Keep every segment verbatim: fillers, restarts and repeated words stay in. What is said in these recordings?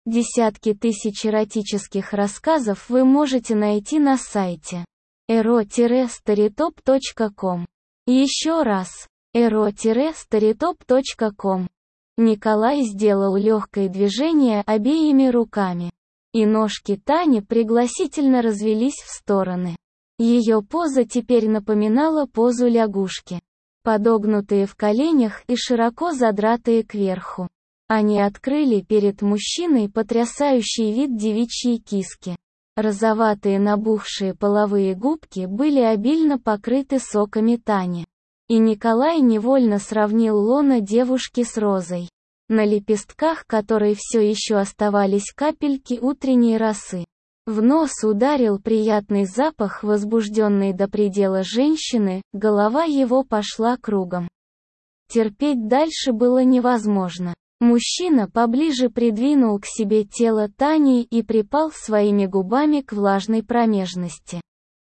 Десятки тысяч эротических рассказов вы можете найти на сайте эро старитоп точка ком. Еще раз, эро старитоп точка ком. Николай сделал легкое движение обеими руками, и ножки Тани пригласительно развелись в стороны. Ее поза теперь напоминала позу лягушки, подогнутые в коленях и широко задратые кверху. Они открыли перед мужчиной потрясающий вид девичьей киски. Розоватые набухшие половые губки были обильно покрыты соками Тани. И Николай невольно сравнил лоно девушки с розой, на лепестках которой все еще оставались капельки утренней росы. В нос ударил приятный запах возбужденной до предела женщины, голова его пошла кругом. Терпеть дальше было невозможно. Мужчина поближе придвинул к себе тело Тани и припал своими губами к влажной промежности.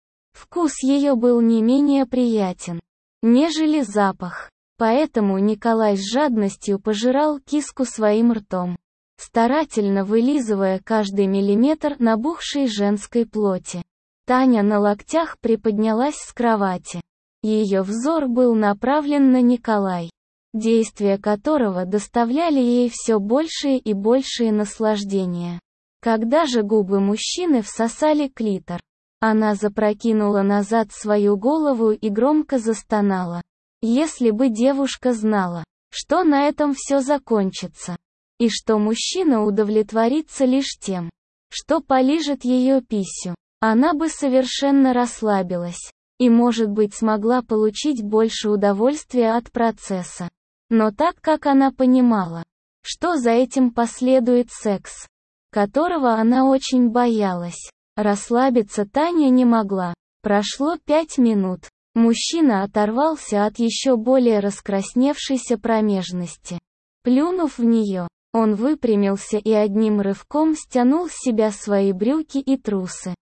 Вкус ее был не менее приятен, нежели запах. Поэтому Николай с жадностью пожирал киску своим ртом, старательно вылизывая каждый миллиметр набухшей женской плоти. Таня на локтях приподнялась с кровати. Ее взор был направлен на Николая, действия которого доставляли ей все большие и большие наслаждения. Когда же губы мужчины всосали клитор, она запрокинула назад свою голову и громко застонала. Если бы девушка знала, что на этом все закончится, и что мужчина удовлетворится лишь тем, что полижет ее писю, она бы совершенно расслабилась, и, может быть, смогла получить больше удовольствия от процесса. Но так как она понимала, что за этим последует секс, которого она очень боялась, расслабиться Таня не могла. Прошло пять минут. Мужчина оторвался от еще более раскрасневшейся промежности. Плюнув в нее, он выпрямился и одним рывком стянул с себя свои брюки и трусы.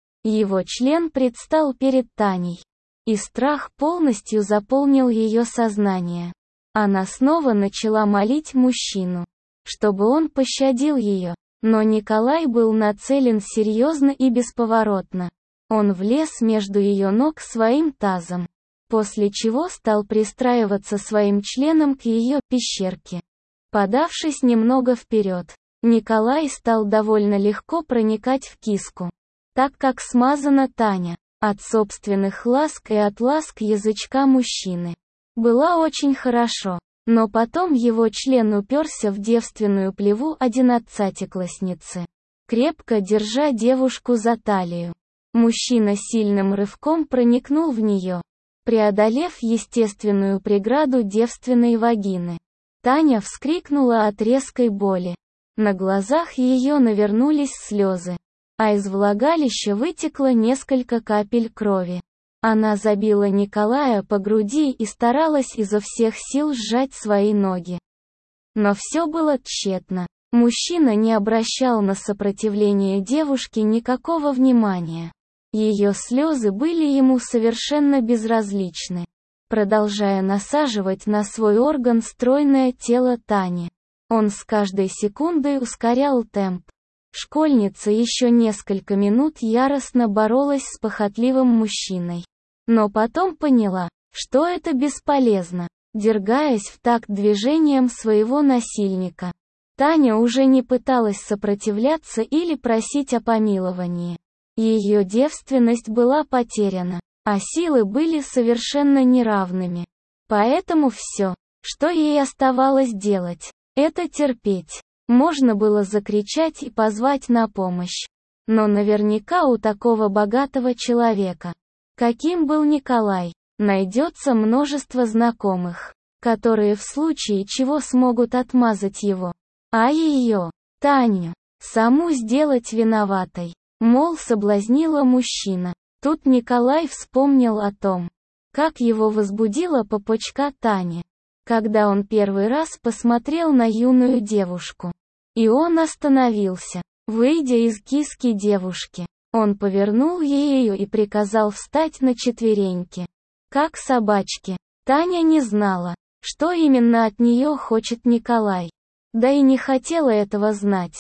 Его член предстал перед Таней, и страх полностью заполнил ее сознание. Она снова начала молить мужчину, чтобы он пощадил ее, но Николай был нацелен серьезно и бесповоротно. Он влез между ее ног своим тазом, после чего стал пристраиваться своим членом к ее пещерке. Подавшись немного вперед, Николай стал довольно легко проникать в киску, так как смазана Таня от собственных ласк и от ласк язычка мужчины. Было очень хорошо, но потом его член уперся в девственную плеву одиннадцатиклассницы, крепко держа девушку за талию. Мужчина сильным рывком проникнул в нее, преодолев естественную преграду девственной вагины. Таня вскрикнула от резкой боли. На глазах ее навернулись слезы, а из влагалища вытекло несколько капель крови. Она забила Николая по груди и старалась изо всех сил сжать свои ноги. Но все было тщетно. Мужчина не обращал на сопротивление девушки никакого внимания. Ее слезы были ему совершенно безразличны. Продолжая насаживать на свой орган стройное тело Тани, он с каждой секундой ускорял темп. Школьница еще несколько минут яростно боролась с похотливым мужчиной. Но потом поняла, что это бесполезно, дергаясь в такт движением своего насильника. Таня уже не пыталась сопротивляться или просить о помиловании. Ее девственность была потеряна, а силы были совершенно неравными. Поэтому все, что ей оставалось делать, это терпеть. Можно было закричать и позвать на помощь. Но наверняка у такого богатого человека, каким был Николай, найдется множество знакомых, которые в случае чего смогут отмазать его. А ее, Таню, саму сделать виноватой, мол, соблазнила мужчина. Тут Николай вспомнил о том, как его возбудила попочка Тани, когда он первый раз посмотрел на юную девушку. И он остановился, выйдя из киски девушки. Он повернул ее и приказал встать на четвереньки, как собачки. Таня не знала, что именно от нее хочет Николай. Да и не хотела этого знать.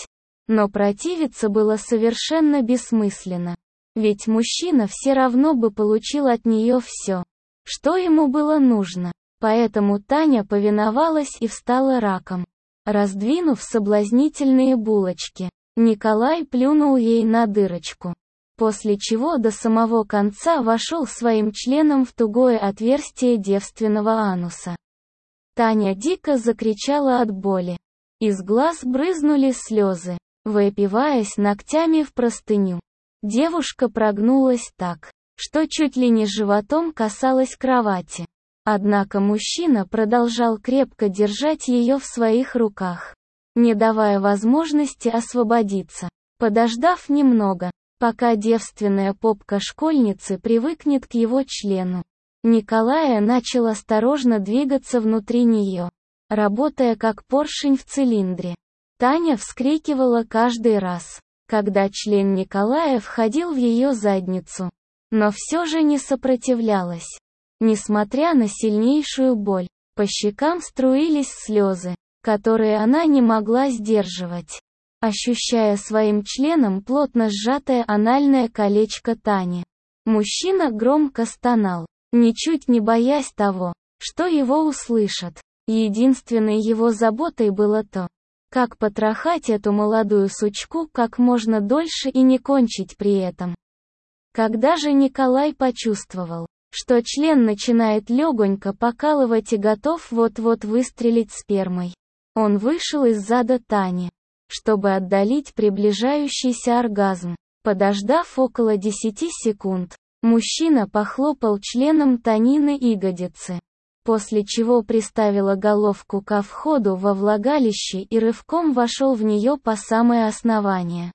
Но противиться было совершенно бессмысленно. Ведь мужчина все равно бы получил от нее все, что ему было нужно. Поэтому Таня повиновалась и встала раком. Раздвинув соблазнительные булочки, Николай плюнул ей на дырочку. После чего до самого конца вошел своим членом в тугое отверстие девственного ануса. Таня дико закричала от боли. Из глаз брызнули слезы, выпиваясь ногтями в простыню. Девушка прогнулась так, что чуть ли не животом касалась кровати. Однако мужчина продолжал крепко держать ее в своих руках, не давая возможности освободиться. Подождав немного, пока девственная попка школьницы привыкнет к его члену, Николай начал осторожно двигаться внутри нее, работая как поршень в цилиндре. Таня вскрикивала каждый раз, когда член Николая входил в ее задницу, но все же не сопротивлялась. Несмотря на сильнейшую боль, по щекам струились слезы, которые она не могла сдерживать, ощущая своим членом плотно сжатое анальное колечко Тани. Мужчина громко стонал, ничуть не боясь того, что его услышат. Единственной его заботой было то, как потрахать эту молодую сучку как можно дольше и не кончить при этом. Когда же Николай почувствовал, что член начинает легонько покалывать и готов вот-вот выстрелить спермой, он вышел из зада Тани, чтобы отдалить приближающийся оргазм. Подождав около десяти секунд, мужчина похлопал членом Танины ягодицы, после чего приставила головку ко входу во влагалище и рывком вошел в нее по самое основание.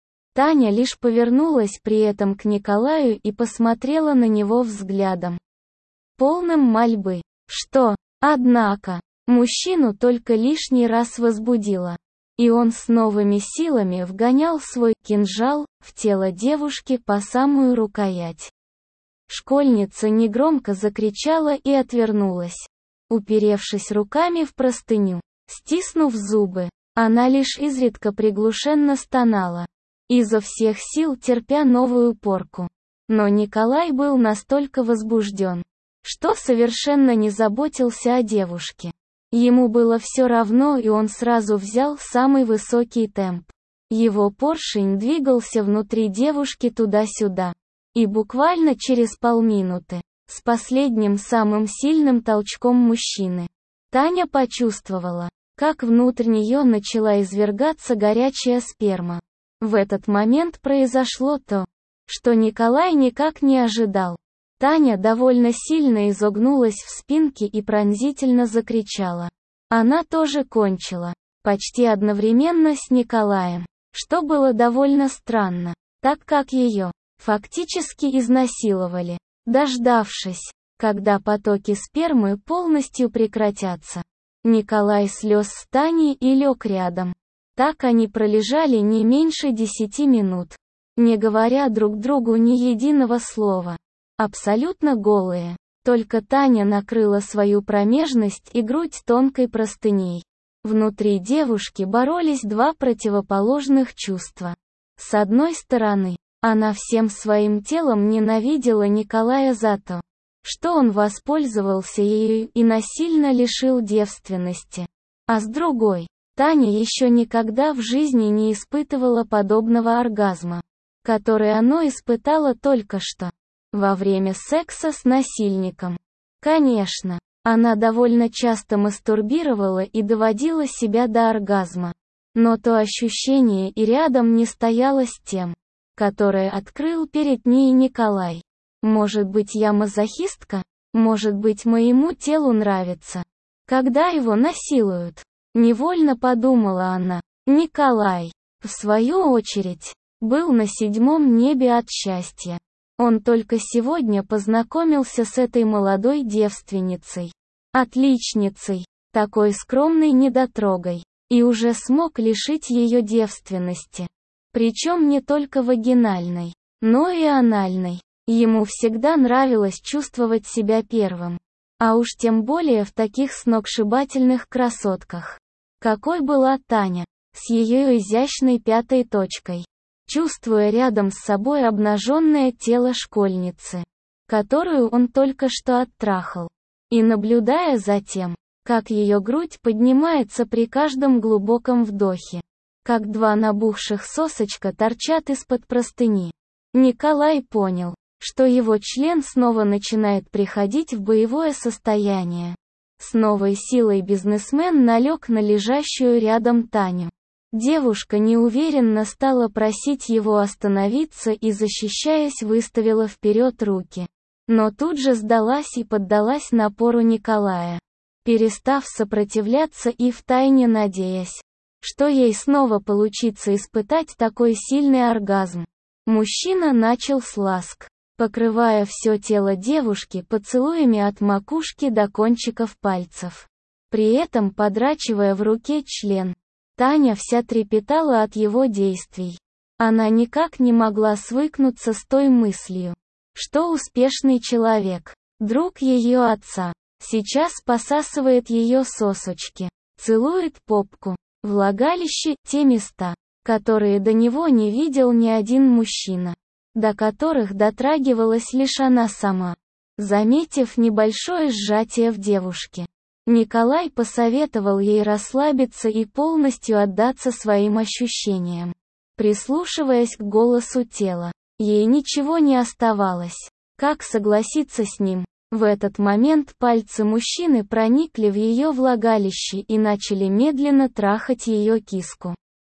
Таня лишь повернулась при этом к Николаю и посмотрела на него взглядом, полным мольбы, что, однако, мужчину только лишний раз возбудило, и он с новыми силами вгонял свой кинжал в тело девушки по самую рукоять. Школьница негромко закричала и отвернулась, уперевшись руками в простыню. Стиснув зубы, она лишь изредка приглушенно стонала, изо всех сил терпя новую порку. Но Николай был настолько возбужден, что совершенно не заботился о девушке. Ему было все равно, и он сразу взял самый высокий темп. Его поршень двигался внутри девушки туда-сюда. И буквально через полминуты, с последним самым сильным толчком мужчины, Таня почувствовала, как внутрь нее начала извергаться горячая сперма. В этот момент произошло то, что Николай никак не ожидал. Таня довольно сильно изогнулась в спинке и пронзительно закричала. Она тоже кончила, почти одновременно с Николаем, что было довольно странно, так как ее фактически изнасиловали. Дождавшись, когда потоки спермы полностью прекратятся, Николай слез с Таней и лег рядом. Так они пролежали не меньше десяти минут, не говоря друг другу ни единого слова. Абсолютно голые. Только Таня накрыла свою промежность и грудь тонкой простыней. Внутри девушки боролись два противоположных чувства. С одной стороны, она всем своим телом ненавидела Николая за то, что он воспользовался ею и насильно лишил девственности. А с другой, Таня еще никогда в жизни не испытывала подобного оргазма, который оно испытало только что, во время секса с насильником. Конечно, она довольно часто мастурбировала и доводила себя до оргазма, но то ощущение и рядом не стояло с тем, которое открыл перед ней Николай. Может быть, я мазохистка? Может быть, моему телу нравится, когда его насилуют? Невольно подумала она. Николай, в свою очередь, был на седьмом небе от счастья. Он только сегодня познакомился с этой молодой девственницей, отличницей, такой скромной недотрогой, и уже смог лишить ее девственности. Причем не только вагинальной, но и анальной. Ему всегда нравилось чувствовать себя первым. А уж тем более в таких сногсшибательных красотках, какой была Таня. с ее изящной пятой точкой, чувствуя рядом с собой обнаженное тело школьницы, которую он только что оттрахал, и наблюдая за тем, как ее грудь поднимается при каждом глубоком вдохе, как два набухших сосочка торчат из-под простыни. Николай понял, что его член снова начинает приходить в боевое состояние. С новой силой бизнесмен налег на лежащую рядом Таню. Девушка неуверенно стала просить его остановиться и, защищаясь, выставила вперед руки. Но тут же сдалась и поддалась напору Николая, перестав сопротивляться и втайне надеясь, что ей снова получится испытать такой сильный оргазм. Мужчина начал с ласк, покрывая все тело девушки поцелуями от макушки до кончиков пальцев, при этом подрачивая в руке член. Таня вся трепетала от его действий. Она никак не могла свыкнуться с той мыслью, что успешный человек, друг ее отца, сейчас посасывает ее сосочки, целует попку, влагалище, те места, которые до него не видел ни один мужчина, до которых дотрагивалась лишь она сама. Заметив небольшое сжатие в девушке, Николай посоветовал ей расслабиться и полностью отдаться своим ощущениям. Прислушиваясь к голосу тела, ей ничего не оставалось, как согласиться с ним. В этот момент пальцы мужчины проникли в ее влагалище и начали медленно трахать ее киску.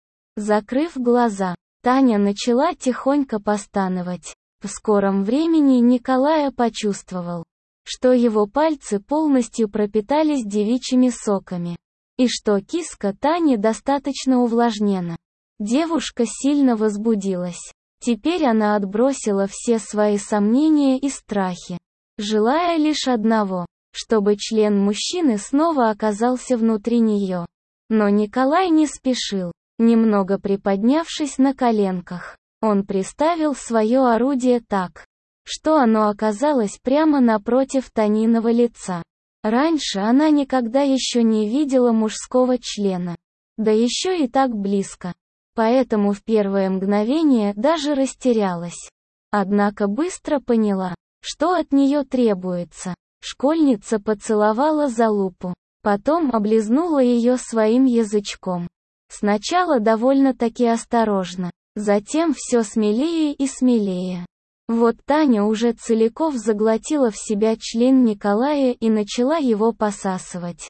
Закрыв глаза, Таня начала тихонько постановать. В скором времени Николай почувствовал, что его пальцы полностью пропитались девичьими соками, и что киска Тани достаточно увлажнена. Девушка сильно возбудилась. Теперь она отбросила все свои сомнения и страхи, желая лишь одного, чтобы член мужчины снова оказался внутри нее. Но Николай не спешил. Немного приподнявшись на коленках, он приставил свое орудие так, что оно оказалось прямо напротив Таниного лица. Раньше она никогда еще не видела мужского члена, да еще и так близко, поэтому в первое мгновение даже растерялась. Однако быстро поняла, что от нее требуется. Школьница поцеловала залупу, потом облизнула ее своим язычком. Сначала довольно-таки осторожно, затем все смелее и смелее. Вот Таня уже целиком заглотила в себя член Николая и начала его посасывать,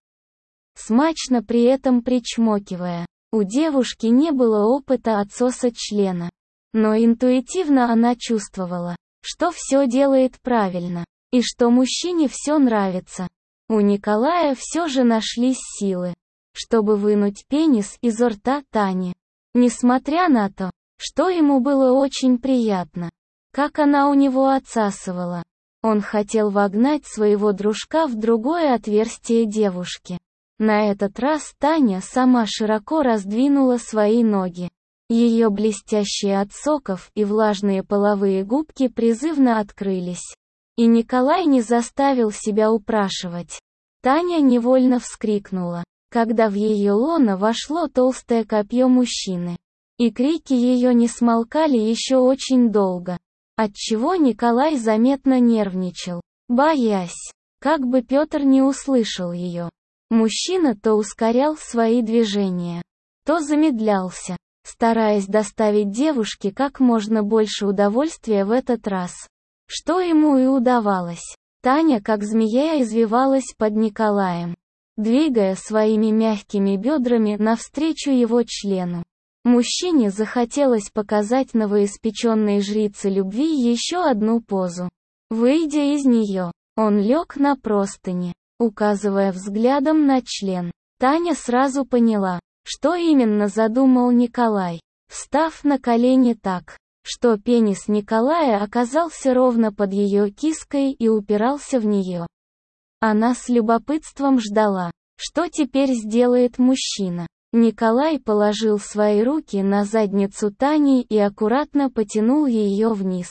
смачно при этом причмокивая. У девушки не было опыта отсоса члена, но интуитивно она чувствовала, что все делает правильно, и что мужчине все нравится. У Николая все же нашлись силы, чтобы вынуть пенис из рта Тани. Несмотря на то, что ему было очень приятно, как она у него отсасывала, он хотел вогнать своего дружка в другое отверстие девушки. На этот раз Таня сама широко раздвинула свои ноги. Ее блестящие от соков и влажные половые губки призывно открылись. И Николай не заставил себя упрашивать. Таня невольно вскрикнула, когда в ее лоно вошло толстое копье мужчины. И крики ее не смолкали еще очень долго, отчего Николай заметно нервничал, боясь, как бы Петр не услышал ее. Мужчина то ускорял свои движения, то замедлялся, стараясь доставить девушке как можно больше удовольствия в этот раз, что ему и удавалось. Таня как змея извивалась под Николаем, двигая своими мягкими бедрами навстречу его члену. Мужчине захотелось показать новоиспеченной жрице любви еще одну позу. Выйдя из нее, он лег на простыни, указывая взглядом на член. Таня сразу поняла, что именно задумал Николай, встав на колени так, что пенис Николая оказался ровно под ее киской и упирался в нее. Она с любопытством ждала, что теперь сделает мужчина. Николай положил свои руки на задницу Тани и аккуратно потянул ее вниз.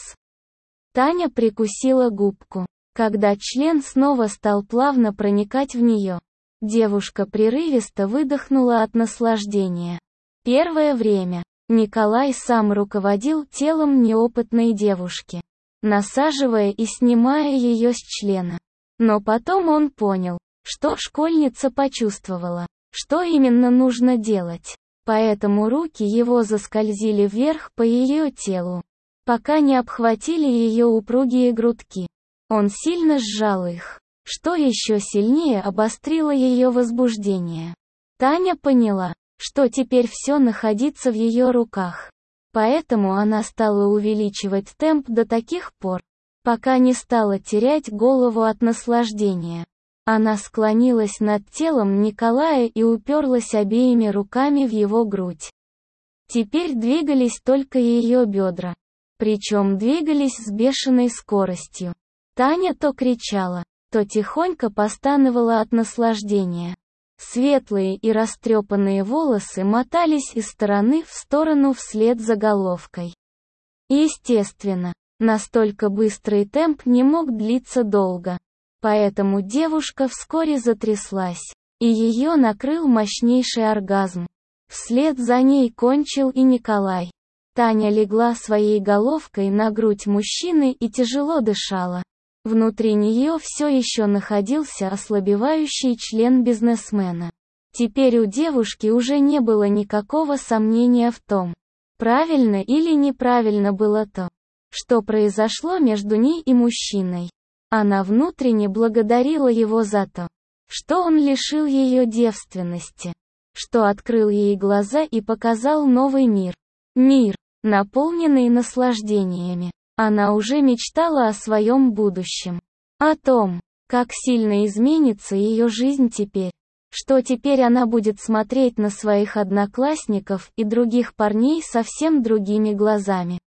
Таня прикусила губку, когда член снова стал плавно проникать в нее. Девушка прерывисто выдохнула от наслаждения. Первое время Николай сам руководил телом неопытной девушки, насаживая и снимая ее с члена. Но потом он понял, что школьница почувствовала, что именно нужно делать. Поэтому руки его заскользили вверх по ее телу, пока не обхватили ее упругие грудки. Он сильно сжал их, что еще сильнее обострило ее возбуждение. Таня поняла, что теперь все находится в ее руках. Поэтому она стала увеличивать темп до таких пор, пока не стала терять голову от наслаждения. Она склонилась над телом Николая и уперлась обеими руками в его грудь. Теперь двигались только ее бедра. Причем двигались с бешеной скоростью. Таня то кричала, то тихонько постановала от наслаждения. Светлые и растрепанные волосы мотались из стороны в сторону вслед за головкой. Естественно, настолько быстрый темп не мог длиться долго. Поэтому девушка вскоре затряслась, и ее накрыл мощнейший оргазм. Вслед за ней кончил и Николай. Таня легла своей головкой на грудь мужчины и тяжело дышала. Внутри нее все еще находился ослабевающий член бизнесмена. Теперь у девушки уже не было никакого сомнения в том, правильно или неправильно было то, что произошло между ней и мужчиной. Она внутренне благодарила его за то, что он лишил ее девственности, что открыл ей глаза и показал новый мир. Мир, наполненный наслаждениями. Она уже мечтала о своем будущем. О том, как сильно изменится ее жизнь теперь. Что теперь она будет смотреть на своих одноклассников и других парней совсем другими глазами.